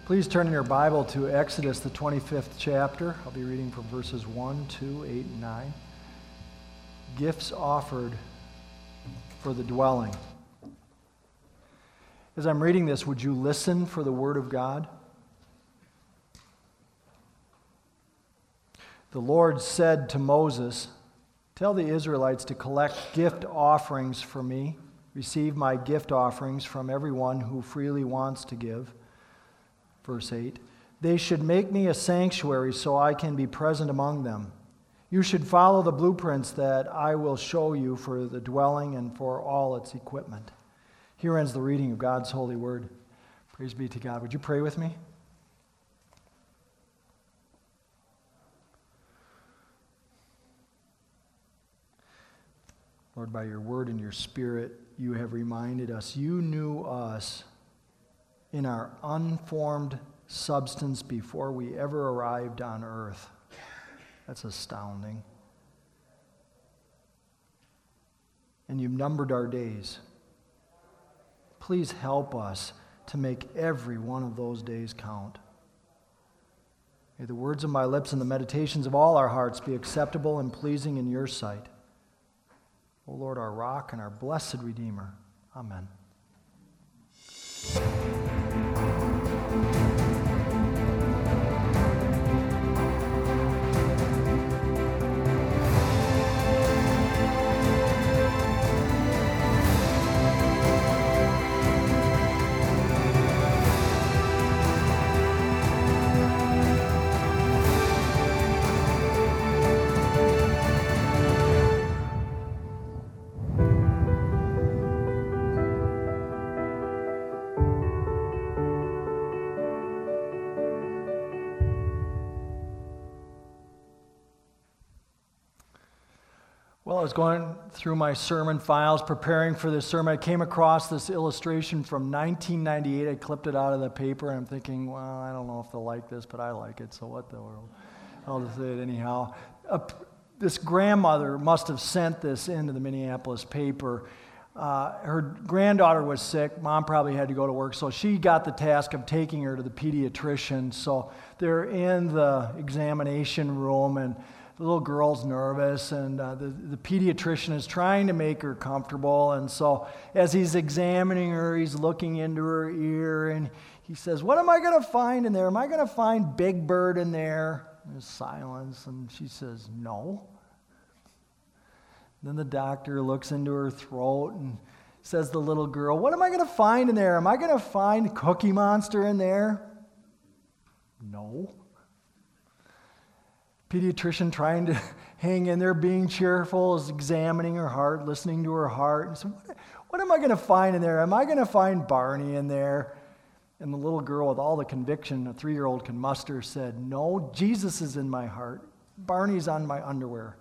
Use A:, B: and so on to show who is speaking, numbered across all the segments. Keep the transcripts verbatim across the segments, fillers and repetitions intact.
A: Please turn in your Bible to Exodus, the twenty-fifth chapter. I'll be reading from verses one, two, eight, and nine. Gifts offered for the dwelling. As I'm reading this, would you listen for the word of God? The Lord said to Moses, "Tell the Israelites to collect gift offerings for me. Receive my gift offerings from everyone who freely wants to give." Verse eight, "They should make me a sanctuary so I can be present among them. You should follow the blueprints that I will show you for the dwelling and for all its equipment." Here ends the reading of God's holy word. Praise be to God. Would you pray with me? Lord, by your word and your spirit, you have reminded us, you knew us in our unformed substance before we ever arrived on earth. That's astounding. And you've numbered our days. Please help us to make every one of those days count. May the words of my lips and the meditations of all our hearts be acceptable and pleasing in your sight. O Lord, our rock and our blessed Redeemer. Amen. Well, I was going through my sermon files, preparing for this sermon. I came across this illustration from nineteen ninety-eight. I clipped it out of the paper, and I'm thinking, well, I don't know if they'll like this, but I like it, so what the world? I'll just say it anyhow. Uh, this grandmother must have sent this into the Minneapolis paper. Uh, her granddaughter was sick. Mom probably had to go to work, so she got the task of taking her to the pediatrician. So they're in the examination room, and the little girl's nervous, and uh, the, the pediatrician is trying to make her comfortable. And so as he's examining her, he's looking into her ear, and he says, "What am I going to find in there? Am I going to find Big Bird in there?" There's silence, and she says, "No." Then the doctor looks into her throat and says to the little girl, "What am I going to find in there? Am I going to find Cookie Monster in there?" "No." Pediatrician trying to hang in there, being cheerful, is examining her heart, listening to her heart. And so, what, what am I going to find in there? Am I going to find Barney in there? And the little girl, with all the conviction a three-year-old can muster, said, "No, Jesus is in my heart. Barney's on my underwear."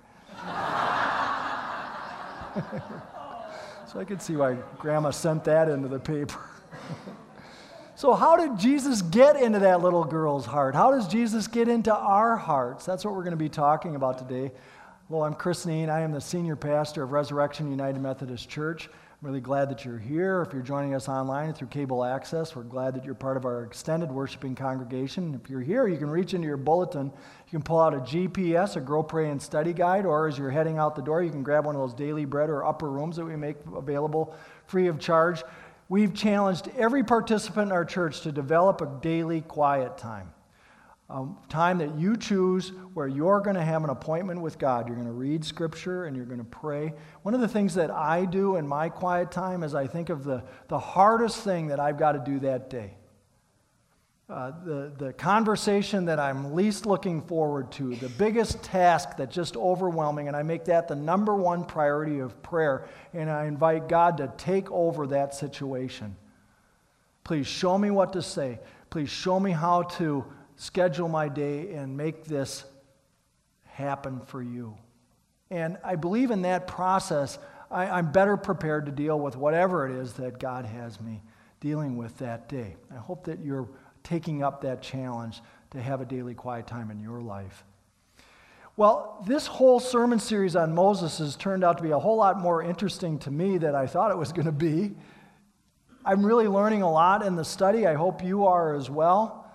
A: So I could see why Grandma sent that into the paper. So how did Jesus get into that little girl's heart? How does Jesus get into our hearts? That's what we're going to be talking about today. Well, I'm Chris Neen. I am the senior pastor of Resurrection United Methodist Church. I'm really glad that you're here. If you're joining us online through cable access, we're glad that you're part of our extended worshiping congregation. If you're here, you can reach into your bulletin. You can pull out a G P S, a Grow, Pray, and Study guide, or as you're heading out the door, you can grab one of those daily bread or upper rooms that we make available free of charge. We've challenged every participant in our church to develop a daily quiet time, a time that you choose where you're going to have an appointment with God. You're going to read Scripture and you're going to pray. One of the things that I do in my quiet time is I think of the, the hardest thing that I've got to do that day. Uh, the, the conversation that I'm least looking forward to, the biggest task that's just overwhelming, and I make that the number one priority of prayer, and I invite God to take over that situation. Please show me what to say. Please show me how to schedule my day and make this happen for you. And I believe in that process, I, I'm better prepared to deal with whatever it is that God has me dealing with that day. I hope that you're taking up that challenge to have a daily quiet time in your life. Well, this whole sermon series on Moses has turned out to be a whole lot more interesting to me than I thought it was going to be. I'm really learning a lot in the study. I hope you are as well.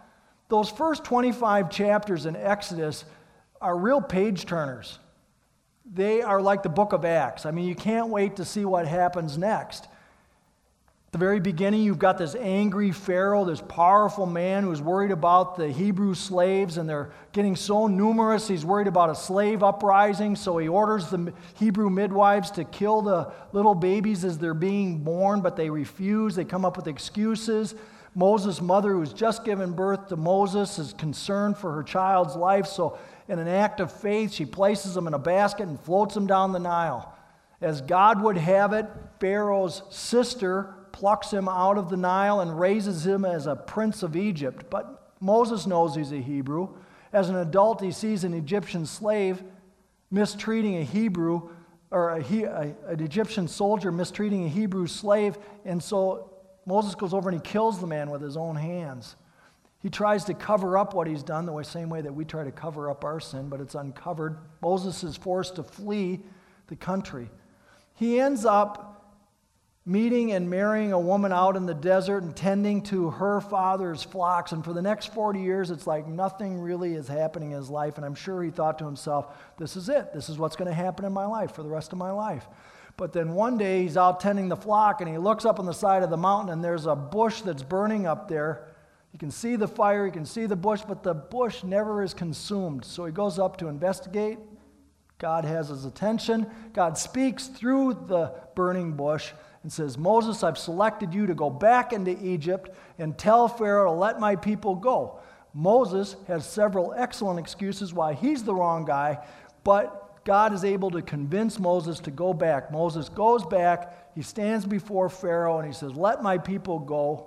A: Those first twenty-five chapters in Exodus are real page turners. They are like the book of Acts. I mean, you can't wait to see what happens next. At the very beginning, you've got this angry Pharaoh, this powerful man who's worried about the Hebrew slaves, and they're getting so numerous, he's worried about a slave uprising, so he orders the Hebrew midwives to kill the little babies as they're being born, but they refuse. They come up with excuses. Moses' mother, who's just given birth to Moses, is concerned for her child's life, so in an act of faith, she places him in a basket and floats him down the Nile. As God would have it, Pharaoh's sister plucks him out of the Nile and raises him as a prince of Egypt. But Moses knows he's a Hebrew. As an adult, he sees an Egyptian slave mistreating a Hebrew, or a, a, an Egyptian soldier mistreating a Hebrew slave, and so Moses goes over and he kills the man with his own hands. He tries to cover up what he's done the same way that we try to cover up our sin, but it's uncovered. Moses is forced to flee the country. He ends up meeting and marrying a woman out in the desert and tending to her father's flocks. And for the next forty years, it's like nothing really is happening in his life. And I'm sure he thought to himself, this is it. This is what's going to happen in my life for the rest of my life. But then one day he's out tending the flock and he looks up on the side of the mountain and there's a bush that's burning up there. You can see the fire, you can see the bush, but the bush never is consumed. So he goes up to investigate. God has his attention. God speaks through the burning bush and says, Moses, I've selected you to go back into Egypt and tell Pharaoh to let my people go. Moses has several excellent excuses why he's the wrong guy, but God is able to convince Moses to go back. Moses goes back, he stands before Pharaoh, and he says, let my people go.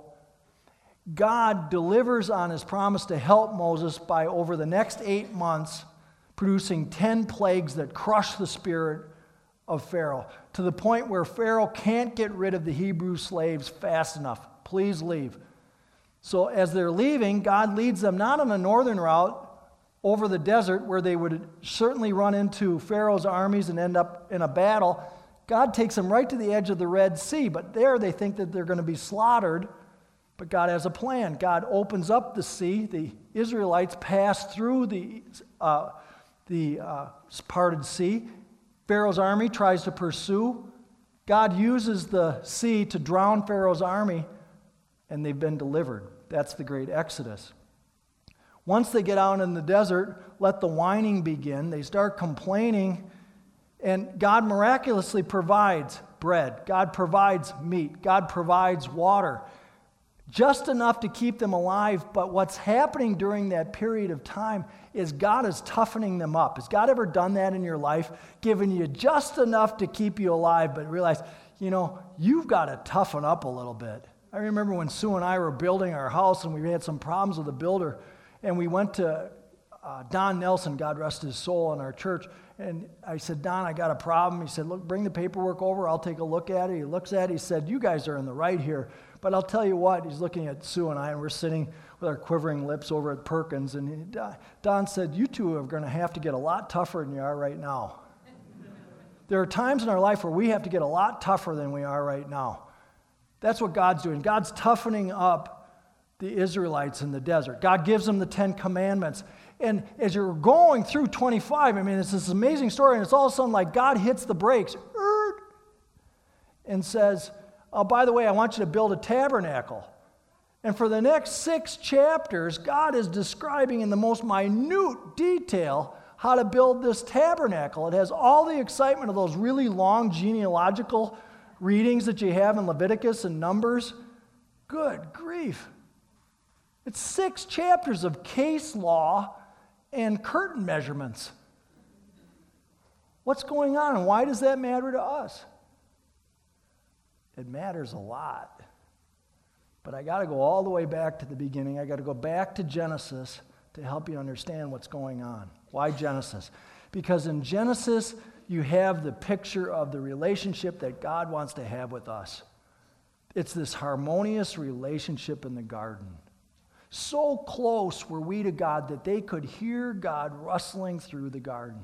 A: God delivers on his promise to help Moses by, over the next eight months, producing ten plagues that crush the spirit of Pharaoh, to the point where Pharaoh can't get rid of the Hebrew slaves fast enough. Please leave. So as they're leaving, God leads them not on a northern route over the desert where they would certainly run into Pharaoh's armies and end up in a battle. God takes them right to the edge of the Red Sea, but there they think that they're going to be slaughtered. But God has a plan. God opens up the sea. The Israelites pass through the, uh, the uh, parted sea. Pharaoh's army tries to pursue. God uses the sea to drown Pharaoh's army, and they've been delivered. That's the great Exodus. Once they get out in the desert, let the whining begin. They start complaining, and God miraculously provides bread. God provides meat. God provides water. Just enough to keep them alive, but what's happening during that period of time is God is toughening them up. Has God ever done that in your life? Given you just enough to keep you alive, but realize, you know, you've got to toughen up a little bit. I remember when Sue and I were building our house and we had some problems with the builder, and we went to uh, Don Nelson, God rest his soul, in our church, and I said, Don, I got a problem. He said, look, bring the paperwork over. I'll take a look at it. He looks at it. He said, you guys are in the right here. But I'll tell you what, he's looking at Sue and I, and we're sitting with our quivering lips over at Perkins, and he, Don said, you two are going to have to get a lot tougher than you are right now. There are times in our life where we have to get a lot tougher than we are right now. That's what God's doing. God's toughening up the Israelites in the desert. God gives them the Ten Commandments. And as you're going through twenty-five, I mean, it's this amazing story, and it's all of a sudden like God hits the brakes and says, oh, by the way, I want you to build a tabernacle. And for the next six chapters, God is describing in the most minute detail how to build this tabernacle. It has all the excitement of those really long genealogical readings that you have in Leviticus and Numbers. Good grief. It's six chapters of case law and curtain measurements. What's going on, and why does that matter to us? It matters a lot. But I got to go all the way back to the beginning. I got to go back to Genesis to help you understand what's going on. Why Genesis? Because in Genesis, you have the picture of the relationship that God wants to have with us. It's this harmonious relationship in the garden. So close were we to God that they could hear God rustling through the garden.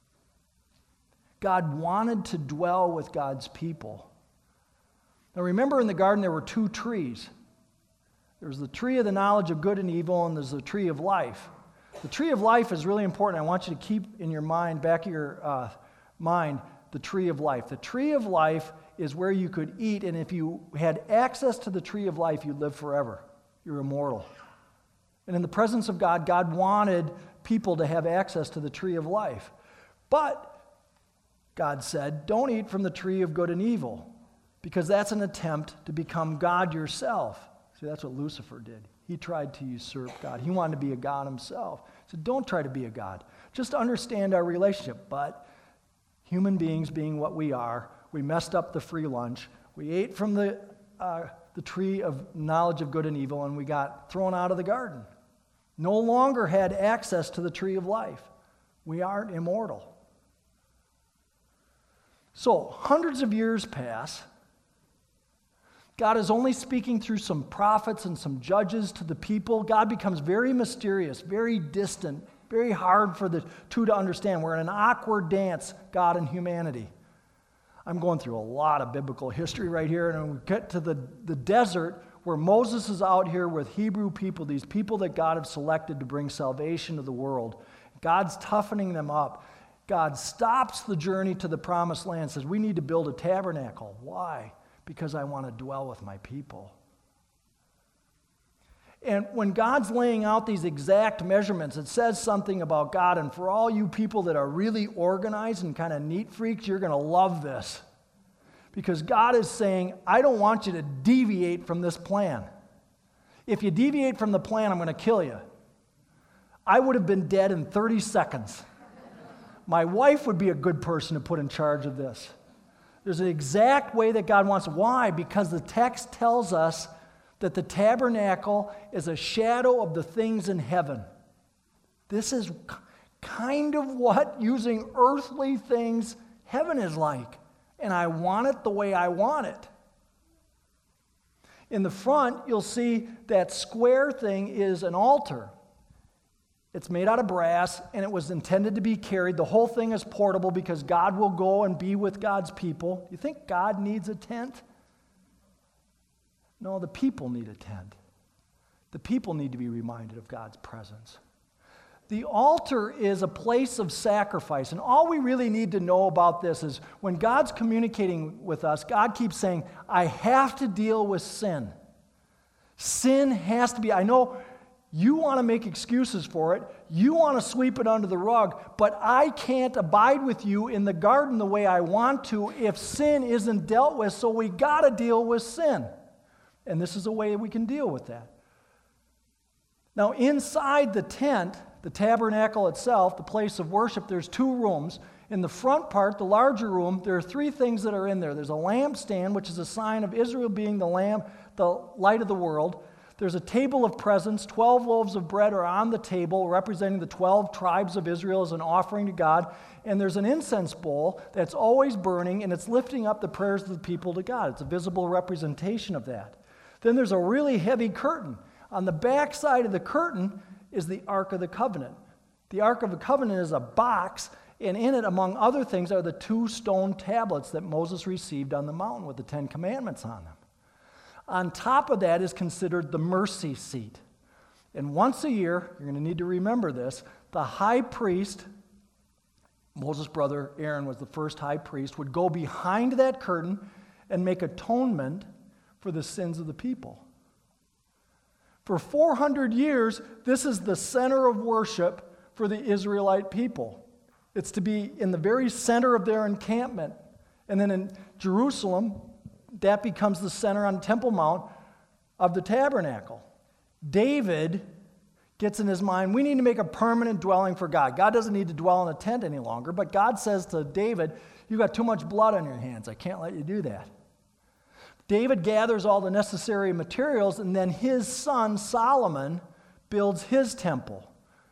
A: God wanted to dwell with God's people. Now remember, in the garden there were two trees. There's the tree of the knowledge of good and evil, and there's the tree of life. The tree of life is really important. I want you to keep in your mind, back of your uh, mind, the tree of life. The tree of life is where you could eat, and if you had access to the tree of life, you'd live forever. You're immortal. And in the presence of God, God wanted people to have access to the tree of life. But God said, don't eat from the tree of good and evil, because that's an attempt to become God yourself. See, that's what Lucifer did. He tried to usurp God. He wanted to be a God himself. So don't try to be a God. Just understand our relationship. But human beings being what we are, we messed up the free lunch. We ate from the, uh, the tree of knowledge of good and evil, and we got thrown out of the garden. No longer had access to the tree of life. We aren't immortal. So, hundreds of years pass. God is only speaking through some prophets and some judges to the people. God becomes very mysterious, very distant, very hard for the two to understand. We're in an awkward dance, God and humanity. I'm going through a lot of biblical history right here, and we get to the, the desert where Moses is out here with Hebrew people, these people that God has selected to bring salvation to the world. God's toughening them up. God stops the journey to the promised land and says, we need to build a tabernacle. Why? Because I want to dwell with my people. And when God's laying out these exact measurements, it says something about God. And for all you people that are really organized and kind of neat freaks, you're going to love this. Because God is saying, I don't want you to deviate from this plan. If you deviate from the plan, I'm going to kill you. I would have been dead in thirty seconds. My wife would be a good person to put in charge of this. There's an exact way that God wants. Why? Because the text tells us that the tabernacle is a shadow of the things in heaven. This is kind of what using earthly things heaven is like. And I want it the way I want it. In the front, you'll see that square thing is an altar. It's made out of brass, and it was intended to be carried. The whole thing is portable because God will go and be with God's people. You think God needs a tent? No, the people need a tent. The people need to be reminded of God's presence. The altar is a place of sacrifice, and all we really need to know about this is when God's communicating with us, God keeps saying, I have to deal with sin. Sin has to be, I know you want to make excuses for it, you want to sweep it under the rug, but I can't abide with you in the garden the way I want to if sin isn't dealt with, so we got to deal with sin. And this is a way we can deal with that. Now, inside the tent, the tabernacle itself, the place of worship, there's two rooms. In the front part, the larger room, there are three things that are in there. There's a lampstand, which is a sign of Israel being the lamp, the light of the world. There's a table of presence. Twelve loaves of bread are on the table, representing the twelve tribes of Israel as an offering to God. And there's an incense bowl that's always burning, and it's lifting up the prayers of the people to God. It's a visible representation of that. Then there's a really heavy curtain. On the back side of the curtain is the Ark of the Covenant. The Ark of the Covenant is a box, and in it, among other things, are the two stone tablets that Moses received on the mountain with the Ten Commandments on them. On top of that is considered the mercy seat. And once a year, you're going to need to remember this, the high priest, Moses' brother Aaron was the first high priest, would go behind that curtain and make atonement for the sins of the people. For four hundred years, this is the center of worship for the Israelite people. It's to be in the very center of their encampment. And then in Jerusalem, that becomes the center on Temple Mount of the tabernacle. David gets in his mind, we need to make a permanent dwelling for God. God doesn't need to dwell in a tent any longer, but God says to David, you got too much blood on your hands. I can't let you do that. David gathers all the necessary materials, and then his son Solomon builds his temple.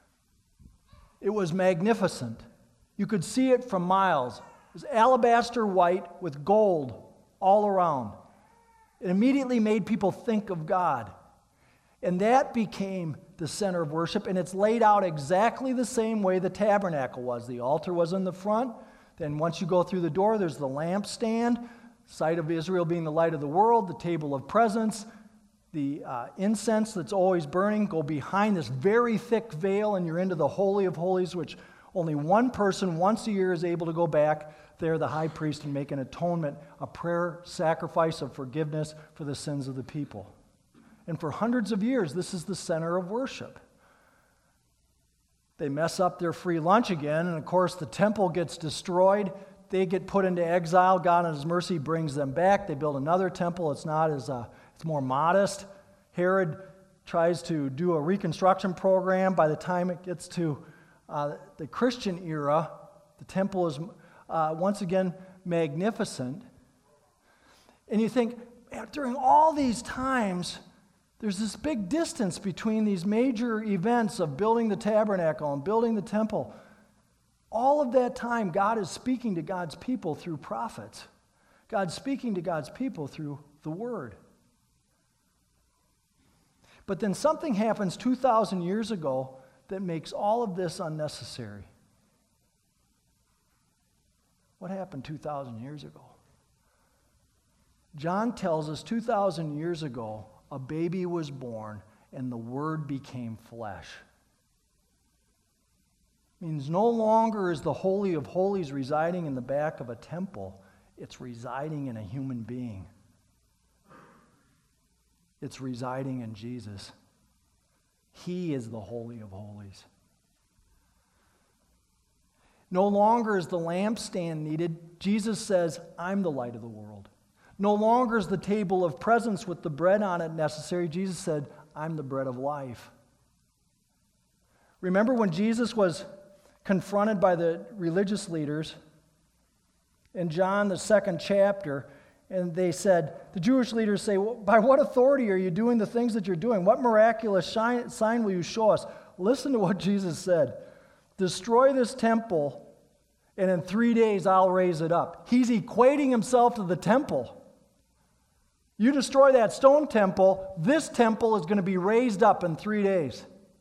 A: It was magnificent. You could see it from miles. It was alabaster white with gold all around. It immediately made people think of God. And that became the center of worship, and it's laid out exactly the same way the tabernacle was. The altar was in the front. Then once you go through the door, there's the lampstand, sight of Israel being the light of the world, the table of presence, the uh, incense that's always burning, go behind this very thick veil, and you're into the Holy of Holies, which only one person once a year is able to go back there, the high priest, and make an atonement, a prayer sacrifice of forgiveness for the sins of the people. And for hundreds of years, this is the center of worship. They mess up their free lunch again, and of course the temple gets destroyed. They get put into exile. God in His mercy brings them back. They build another temple. It's not as, uh, it's more modest. Herod tries to do a reconstruction program. By the time it gets to uh, the Christian era, the temple is uh, once again magnificent. And you think, man, during all these times, there's this big distance between these major events of building the tabernacle and building the temple. All of that time, God is speaking to God's people through prophets. God's speaking to God's people through the Word. But then something happens two thousand years ago that makes all of this unnecessary. What happened two thousand years ago? John tells us two thousand years ago, a baby was born and the Word became flesh. It means no longer is the Holy of Holies residing in the back of a temple. It's residing in a human being. It's residing in Jesus. He is the Holy of Holies. No longer is the lampstand needed. Jesus says, I'm the light of the world. No longer is the table of presence with the bread on it necessary. Jesus said, I'm the bread of life. Remember when Jesus was confronted by the religious leaders in John, the second chapter, and they said, the Jewish leaders say, well, by what authority are you doing the things that you're doing? What miraculous sign will you show us? Listen to what Jesus said. Destroy this temple, and in three days I'll raise it up. He's equating himself to the temple. You destroy that stone temple, this temple is going to be raised up in three days.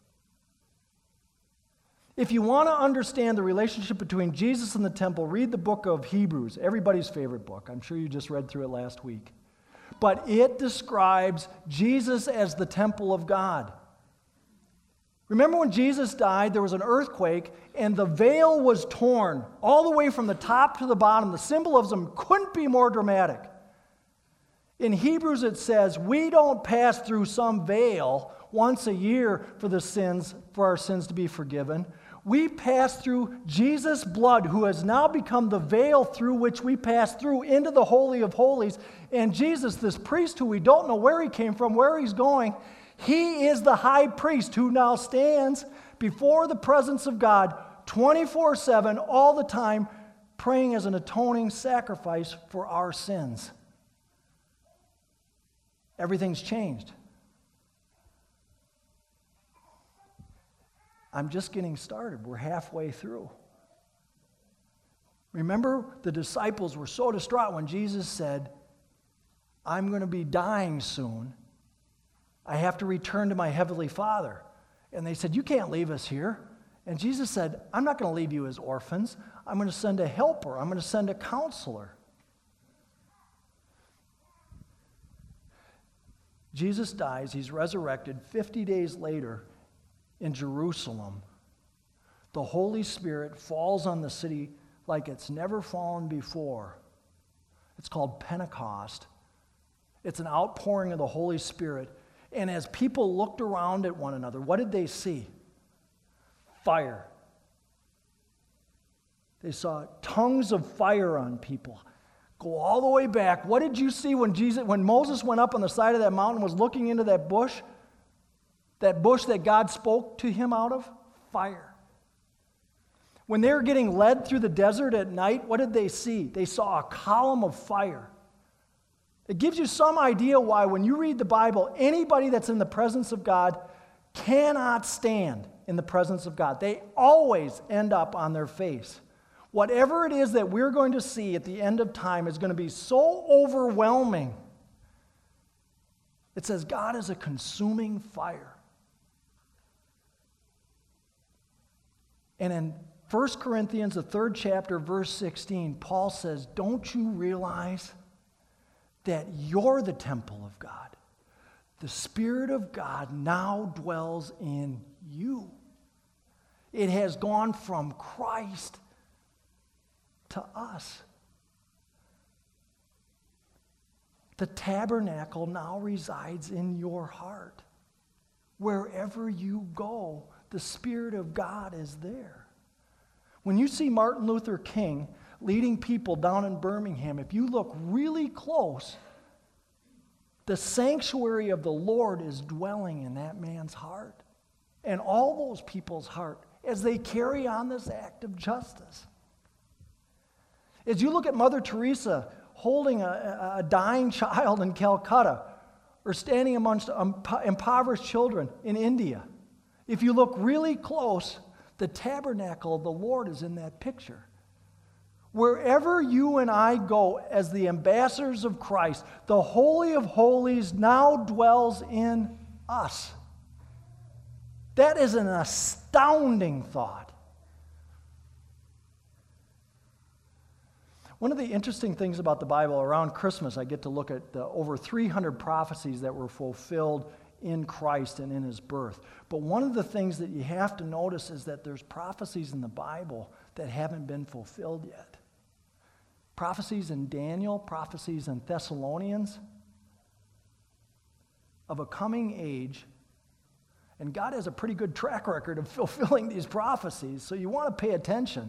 A: If you want to understand the relationship between Jesus and the temple, read the book of Hebrews, everybody's favorite book. I'm sure you just read through it last week. But it describes Jesus as the temple of God. Remember when Jesus died, there was an earthquake, and the veil was torn all the way from the top to the bottom. The symbolism couldn't be more dramatic. In Hebrews it says, we don't pass through some veil once a year for the sins, for our sins to be forgiven. We pass through Jesus' blood, who has now become the veil through which we pass through into the Holy of Holies. And Jesus, this priest who we don't know where he came from, where he's going, he is the high priest who now stands before the presence of God twenty-four seven, all the time, praying as an atoning sacrifice for our sins. Everything's changed. I'm just getting started. We're halfway through. Remember, the disciples were so distraught when Jesus said, I'm going to be dying soon. I have to return to my heavenly Father. And they said, you can't leave us here. And Jesus said, I'm not going to leave you as orphans. I'm going to send a helper. I'm going to send a counselor. Jesus dies. He's resurrected. fifty days later, in Jerusalem, the Holy Spirit falls on the city like it's never fallen before. It's called Pentecost. It's an outpouring of the Holy Spirit. And as people looked around at one another, what did they see? Fire. They saw tongues of fire on people. Go all the way back. What did you see when Jesus, when Moses went up on the side of that mountain, was looking into that bush? That bush that God spoke to him out of? Fire. When they were getting led through the desert at night, what did they see? They saw a column of fire. It gives you some idea why when you read the Bible, anybody that's in the presence of God cannot stand in the presence of God. They always end up on their face. Whatever it is that we're going to see at the end of time is going to be so overwhelming. It says God is a consuming fire. And in First Corinthians, the third chapter, verse sixteen, Paul says, don't you realize that you're the temple of God? The Spirit of God now dwells in you. It has gone from Christ to us. The tabernacle now resides in your heart. Wherever you go, the Spirit of God is there. When you see Martin Luther King leading people down in Birmingham, if you look really close, the sanctuary of the Lord is dwelling in that man's heart and all those people's heart as they carry on this act of justice. As you look at Mother Teresa holding a, a dying child in Calcutta or standing amongst impoverished children in India, if you look really close, the tabernacle of the Lord is in that picture. Wherever you and I go as the ambassadors of Christ, the Holy of Holies now dwells in us. That is an astounding thought. One of the interesting things about the Bible, around Christmas, I get to look at the over three hundred prophecies that were fulfilled in Christ and in his birth. But one of the things that you have to notice is that there's prophecies in the Bible that haven't been fulfilled yet. Prophecies in Daniel, prophecies in Thessalonians of a coming age. And God has a pretty good track record of fulfilling these prophecies, so you want to pay attention.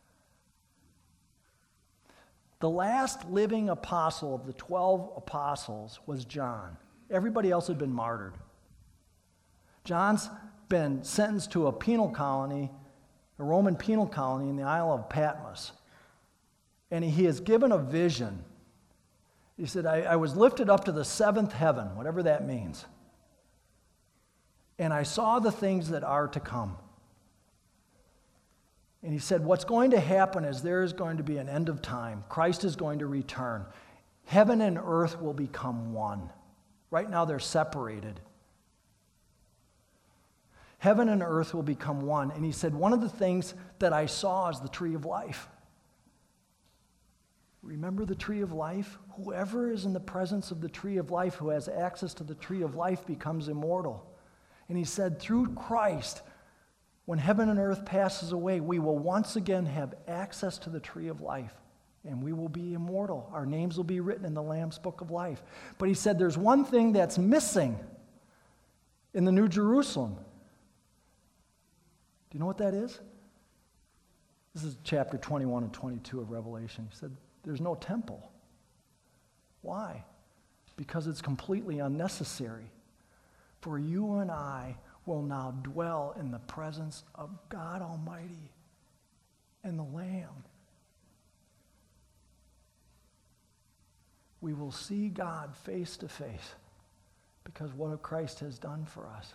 A: The last living apostle of the twelve apostles was John. Everybody else had been martyred. John's been sentenced to a penal colony, a Roman penal colony in the Isle of Patmos. And he has given a vision. He said, I, I was lifted up to the seventh heaven, whatever that means. And I saw the things that are to come. And he said, what's going to happen is there is going to be an end of time. Christ is going to return. Heaven and earth will become one. Right now they're separated. Heaven and earth will become one. And he said, one of the things that I saw is the tree of life. Remember the tree of life? Whoever is in the presence of the tree of life, who has access to the tree of life, becomes immortal. And he said, through Christ, when heaven and earth passes away, we will once again have access to the tree of life, and we will be immortal. Our names will be written in the Lamb's book of life. But he said there's one thing that's missing in the New Jerusalem. Do you know what that is? This is chapter twenty-one and twenty-two of Revelation. He said there's no temple. Why? Because it's completely unnecessary. For you and I will now dwell in the presence of God Almighty and the Lamb. We will see God face to face because what Christ has done for us.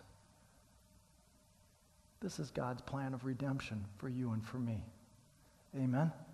A: This is God's plan of redemption for you and for me. Amen.